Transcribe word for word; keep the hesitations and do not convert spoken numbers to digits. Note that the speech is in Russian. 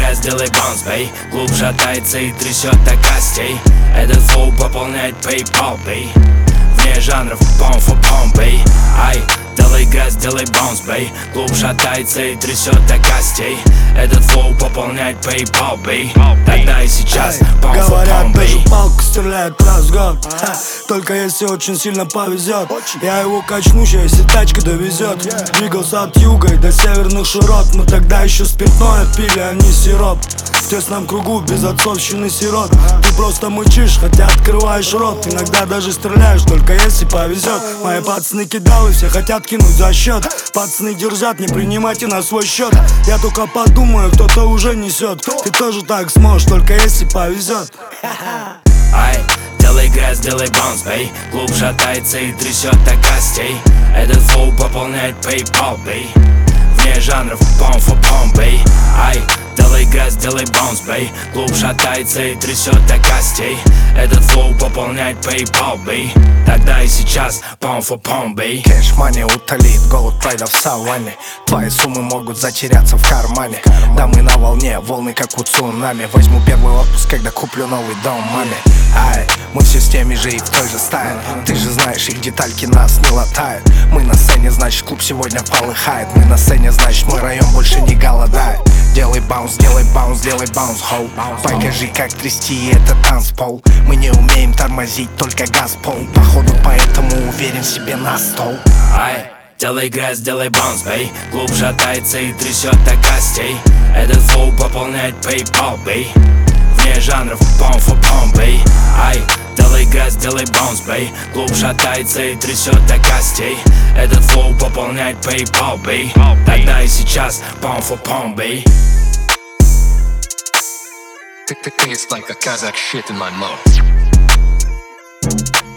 грязь, делай баунс, бей. Клуб шатается и трясет до костей. Этот флоу пополняет PayPal, бей. Вне жанров, pound for pound, бей. Ай, делай грязь, делай баунс, бей. Клуб шатается и трясет до костей. Этот флоу пополняет PayPal, бей. Тогда и сейчас, pound for Говорят, pound, даже бей. палку стреляет раз в год. Ха, только если очень сильно повезет. Я его качну, если тачка довезет. Двигался от юга и до северных широт. Мы тогда еще спиртное пили, а не сироп. В тесном кругу без отцовщины сирот. Ты просто мычишь, хотя открываешь рот. Иногда даже стреляешь, только если повезет. Мои пацаны кидалы, все хотят кинуть за счет. Пацаны дерзят, не принимайте на свой счет. Я только подумаю, кто-то уже несет. Ты тоже так сможешь, только если повезет. Ай, делай грязь, делай баунс, бей. Клуб шатается и трясет до костей. Этот флоу пополняет PayPal, бей. Вне жанров, pound for pound, бей. Ай, делай грязь, делай баунс, бей. Клуб шатается и трясет до костей. Этот флоу пополняет PayPal, бей. Тогда и сейчас, pound for pound, бей. Кэш мани утолит голод прайда в саванне. Твои суммы могут затеряться в кармане. Да мы на волне, волны как у цунами. Возьму первый отпуск, когда куплю новый дом маме. Ай, мы все с теми же и в той же стае. Ты же знаешь, их детальки нас не латают. Мы на сцене, значит клуб сегодня полыхает. Мы на сцене, значит мой район больше не голодает. Делай баунс, делай баунс, делай баунс, хоу. Покажи, как трясти этот танцпол. Мы не умеем тормозить, только газ пол. Походу поэтому уверен в себе на стол. Ай, делай грязь, делай баунс, бей. Клуб шатается и трясет до костей. Этот флоу пополняет PayPal, бей. Вне жанров, pound for pound, бей. Ай, делай грязь, делай баунс, бей. Клуб шатается и трясет до костей. Этот флоу пополняет PayPal, бей. Тогда и сейчас, pound for pound, бей. Tastes like a Kazakh shit in my mouth.